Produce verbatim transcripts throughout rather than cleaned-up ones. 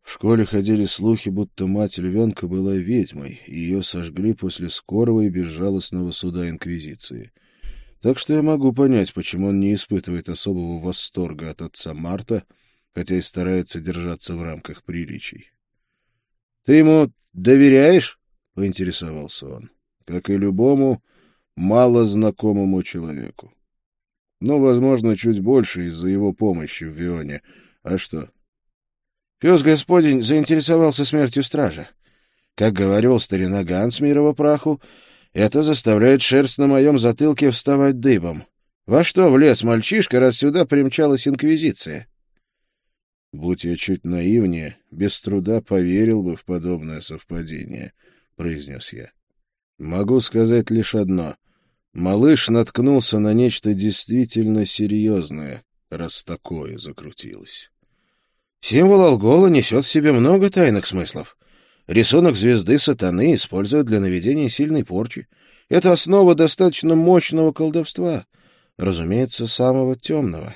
В школе ходили слухи, будто мать львенка была ведьмой, и ее сожгли после скорого и безжалостного суда Инквизиции. Так что я могу понять, почему он не испытывает особого восторга от отца Марта, хотя и старается держаться в рамках приличий. — Ты ему доверяешь? — поинтересовался он. — Как и любому малознакомому человеку. Ну, возможно, чуть больше из-за его помощи в Вионе. А что? — Пес Господень заинтересовался смертью стража. Как говорил старина Ганс, мирово праху, это заставляет шерсть на моем затылке вставать дыбом. Во что влез мальчишка, раз сюда примчалась инквизиция? Будь я чуть наивнее, без труда поверил бы в подобное совпадение, — произнес я. Могу сказать лишь одно. Малыш наткнулся на нечто действительно серьезное, раз такое закрутилось. Символ Алгола несет в себе много тайных смыслов. Рисунок звезды сатаны используют для наведения сильной порчи. Это основа достаточно мощного колдовства, разумеется, самого темного.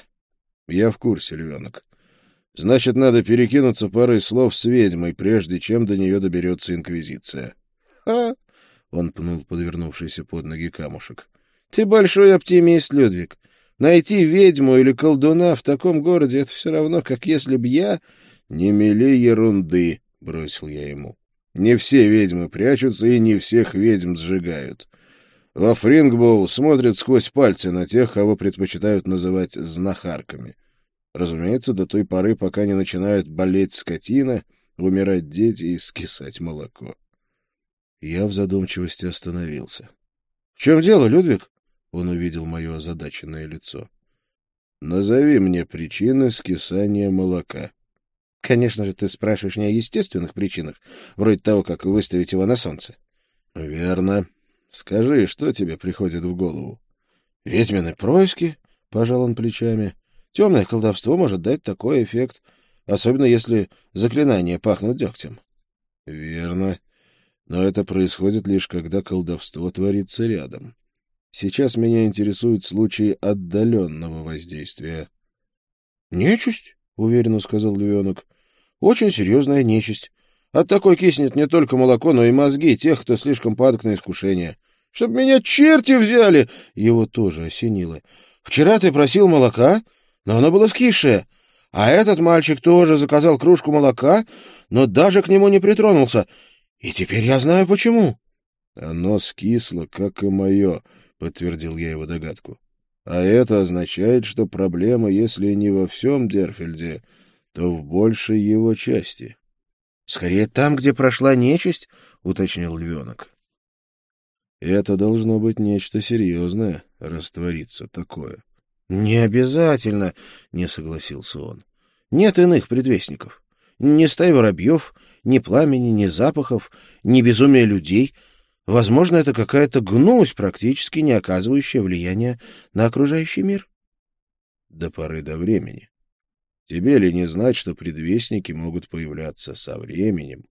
Я в курсе, львенок. Значит, надо перекинуться парой слов с ведьмой, прежде чем до нее доберется инквизиция. Ха! Он пнул подвернувшийся под ноги камушек. Ты большой оптимист, Людвиг. Найти ведьму или колдуна в таком городе — это все равно, как если б я... Не мели ерунды, — бросил я ему. Не все ведьмы прячутся и не всех ведьм сжигают. Во Фрингбоу смотрят сквозь пальцы на тех, кого предпочитают называть знахарками. Разумеется, до той поры, пока не начинает болеть скотина, умирать дети и скисать молоко. Я в задумчивости остановился. — В чем дело, Людвиг? — он увидел мое озадаченное лицо. — Назови мне причины скисания молока. — Конечно же, ты спрашиваешь не о естественных причинах, вроде того, как выставить его на солнце. — Верно. Скажи, что тебе приходит в голову? — Ведьмины происки, — пожал он плечами. — Темное колдовство может дать такой эффект, особенно если заклинания пахнут дегтем. — Верно. Но это происходит лишь когда колдовство творится рядом. Сейчас меня интересуют случаи отдаленного воздействия. — Нечисть, — уверенно сказал львенок. — Очень серьезная нечисть. От такой киснет не только молоко, но и мозги тех, кто слишком падок на искушение. — Чтоб меня черти взяли! — его тоже осенило. — Вчера ты просил молока, но оно было скисшее. А этот мальчик тоже заказал кружку молока, но даже к нему не притронулся. И теперь я знаю, почему. — Оно скисло, как и мое, — подтвердил я его догадку. — А это означает, что проблема, если не во всем Дерфельде, то в большей его части. — Скорее там, где прошла нечисть, — уточнил львенок. — Это должно быть нечто серьезное, растворится такое. — Не обязательно, — не согласился он. — Нет иных предвестников. Ни стай воробьев, ни пламени, ни запахов, ни безумия людей. Возможно, это какая-то гнусь, практически не оказывающая влияния на окружающий мир. До поры до времени. Тебе ли не знать, что предвестники могут появляться со временем?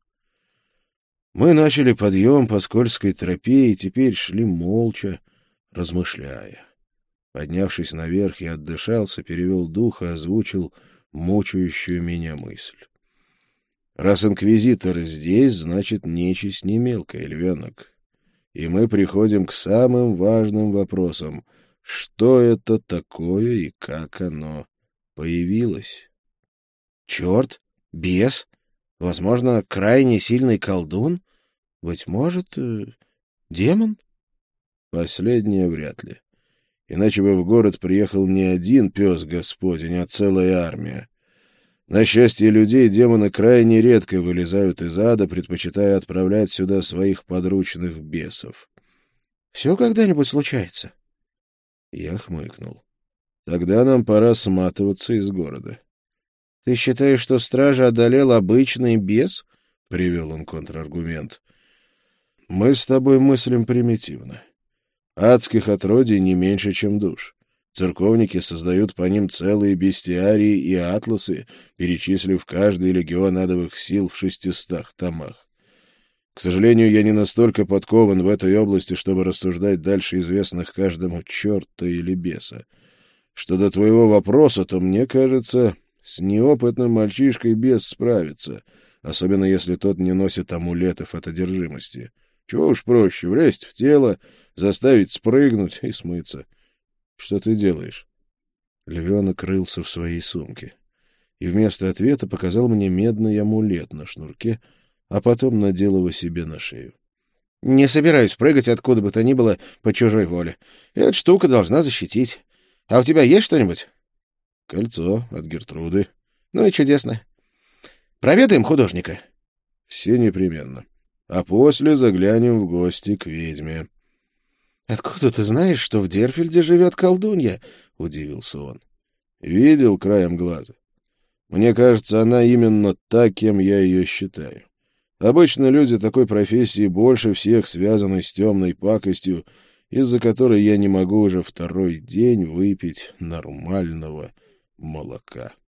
Мы начали подъем по скользкой тропе и теперь шли молча, размышляя. Поднявшись наверх, я отдышался, перевел дух и озвучил мучающую меня мысль. Раз инквизитор здесь, значит, нечисть не мелкая, львенок. И мы приходим к самым важным вопросам. Что это такое и как оно появилось? Черт, бес, возможно, крайне сильный колдун, быть может, э, демон? Последнее вряд ли. Иначе бы в город приехал не один пес Господень, а целая армия. На счастье людей, демоны крайне редко вылезают из ада, предпочитая отправлять сюда своих подручных бесов. — Все когда-нибудь случается? Я хмыкнул. — Тогда нам пора сматываться из города. — Ты считаешь, что стража одолел обычный бес? — привел он контраргумент. — Мы с тобой мыслим примитивно. Адских отродий не меньше, чем душ. Церковники создают по ним целые бестиарии и атласы, перечислив каждый легион адовых сил в шестистах томах. К сожалению, я не настолько подкован в этой области, чтобы рассуждать дальше известных каждому черта или беса. Что до твоего вопроса, то, мне кажется, с неопытным мальчишкой бес справится, особенно если тот не носит амулетов от одержимости. Чего уж проще — влезть в тело, заставить спрыгнуть и смыться. Что ты делаешь? Львенок рылся в своей сумке и вместо ответа показал мне медный амулет на шнурке, а потом надел его себе на шею. — Не собираюсь прыгать откуда бы то ни было по чужой воле. Эта штука должна защитить. А у тебя есть что-нибудь? — Кольцо от Гертруды. — Ну и чудесно. Проведаем художника? — Все непременно. А после заглянем в гости к ведьме. — Откуда ты знаешь, что в Дерфельде живет колдунья? — удивился он. — Видел краем глаза. Мне кажется, она именно та, кем я ее считаю. Обычно люди такой профессии больше всех связаны с темной пакостью, из-за которой я не могу уже второй день выпить нормального молока.